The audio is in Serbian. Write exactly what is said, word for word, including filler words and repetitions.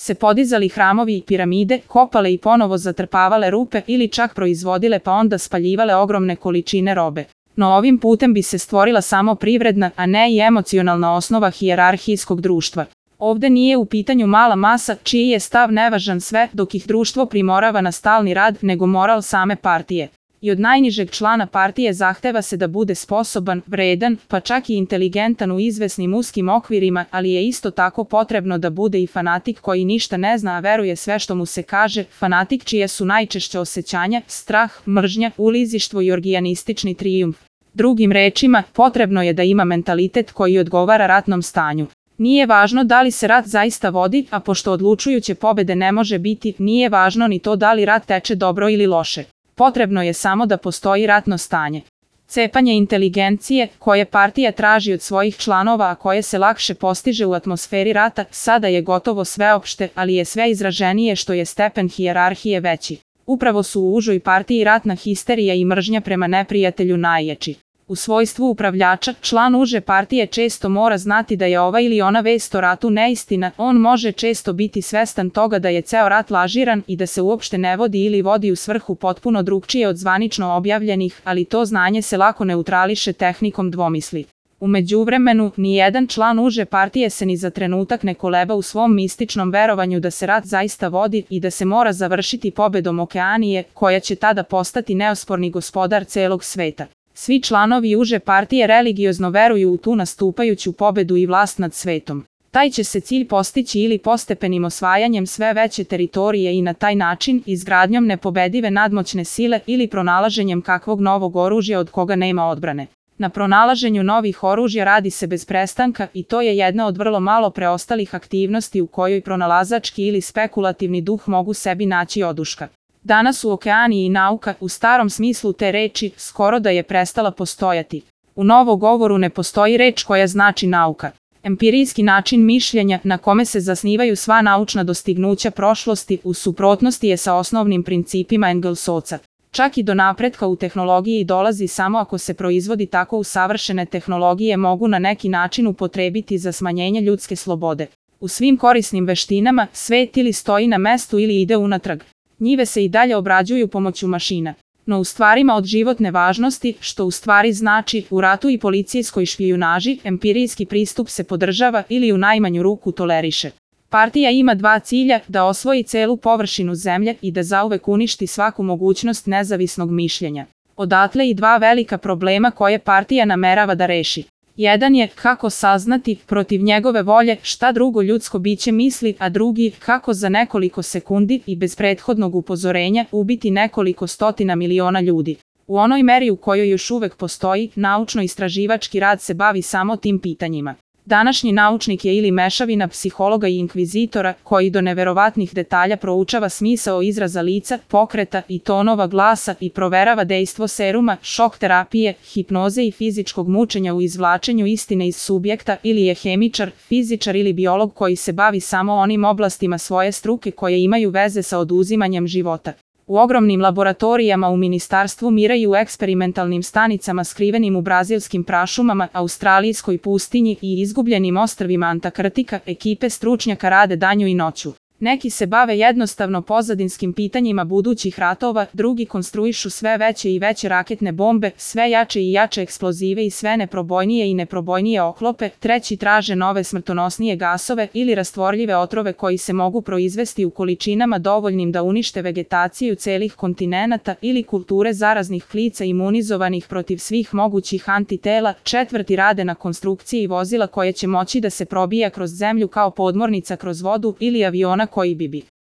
se podizali hramovi i piramide, kopale i ponovo zatrpavale rupe ili čak proizvodile pa onda spaljivale ogromne količine robe. No ovim putem bi se stvorila samo privredna, a ne i emocionalna osnova hijerarhijskog društva. Ovde nije u pitanju mala masa, čiji je stav nevažan sve dok ih društvo primorava na stalni rad, nego moral same partije. I od najnižeg člana partije zahteva se da bude sposoban, vredan, pa čak i inteligentan u izvesnim uskim okvirima, ali je isto tako potrebno da bude i fanatik koji ništa ne zna, a veruje sve što mu se kaže, fanatik čije su najčešće osjećanja, strah, mržnja, ulizištvo i orgijanistični trijumf. Drugim rečima, potrebno je da ima mentalitet koji odgovara ratnom stanju. Nije važno da li se rat zaista vodi, a pošto odlučujuće pobede ne može biti, nije važno ni to da li rat teče dobro ili loše. Potrebno je samo da postoji ratno stanje. Cepanje inteligencije, koje partija traži od svojih članova, a koje se lakše postiže u atmosferi rata, sada je gotovo sveopšte, ali je sve izraženije što je stepen hijerarhije veći. Upravo su u užoj partiji ratna histerija i mržnja prema neprijatelju najjači. U svojstvu upravljača, član uže partije često mora znati da je ova ili ona vest o ratu neistina, on može često biti svestan toga da je ceo rat lažiran i da se uopšte ne vodi ili vodi u svrhu potpuno drugčije od zvanično objavljenih, ali to znanje se lako neutrališe tehnikom dvomisli. U međuvremenu, nijedan član uže partije se ni za trenutak ne koleba u svom mističnom verovanju da se rat zaista vodi i da se mora završiti pobedom Okeanije, koja će tada postati neosporni gospodar celog sveta. Svi članovi uže partije religiozno veruju u tu nastupajuću pobedu i vlast nad svetom. Taj će se cilj postići ili postepenim osvajanjem sve veće teritorije i na taj način izgradnjom nepobedive nadmoćne sile ili pronalaženjem kakvog novog oružja od koga nema odbrane. Na pronalaženju novih oružja radi se bez prestanka i to je jedna od vrlo malo preostalih aktivnosti u kojoj pronalazački ili spekulativni duh mogu sebi naći oduška. Danas u Okeaniji nauka, u starom smislu te reči, skoro da je prestala postojati. U novogovoru ne postoji reč koja znači nauka. Empirijski način mišljenja, na kome se zasnivaju sva naučna dostignuća prošlosti, u suprotnosti je sa osnovnim principima Engelsovca. Čak i do napretka u tehnologiji dolazi samo ako se proizvodi tako usavršene tehnologije mogu na neki način upotrebiti za smanjenje ljudske slobode. U svim korisnim veštinama, svet ili stoji na mestu ili ide unatrag. Njive se i dalje obrađuju pomoću mašina. No u stvarima od životne važnosti, što u stvari znači u ratu i policijskoj špijunaži, empirijski pristup se podržava ili u najmanju ruku toleriše. Partija ima dva cilja, da osvoji celu površinu zemlje i da zauvek uništi svaku mogućnost nezavisnog mišljenja. Odatle i dva velika problema koje partija namerava da reši. Jedan je kako saznati, protiv njegove volje, šta drugo ljudsko biće misli, a drugi kako za nekoliko sekundi i bez prethodnog upozorenja ubiti nekoliko stotina miliona ljudi. U onoj meri u kojoj još uvek postoji, naučno-istraživački rad se bavi samo tim pitanjima. Današnji naučnik je ili mešavina psihologa i inkvizitora, koji do neverovatnih detalja proučava smisao izraza lica, pokreta i tonova glasa i proverava dejstvo seruma, šok terapije, hipnoze i fizičkog mučenja u izvlačenju istine iz subjekta, ili je hemičar, fizičar ili biolog koji se bavi samo onim oblastima svoje struke koje imaju veze sa oduzimanjem života. U ogromnim laboratorijama u Ministarstvu mira i u eksperimentalnim stanicama skrivenim u brazilskim prašumama, australijskoj pustinji i izgubljenim ostrvima Antarktika ekipe stručnjaka rade danju i noću. Neki se bave jednostavno pozadinskim pitanjima budućih ratova, drugi konstruišu sve veće i veće raketne bombe, sve jače i jače eksplozive i sve neprobojnije i neprobojnije oklope, treći traže nove smrtonosnije gasove ili rastvorljive otrove koji se mogu proizvesti u količinama dovoljnim da unište vegetaciju celih kontinenata ili kulture zaraznih klica imunizovanih protiv svih mogućih antitela, četvrti rade na konstrukciji vozila koje će moći da se probija kroz zemlju kao podmornica kroz vodu ili aviona koji bi bi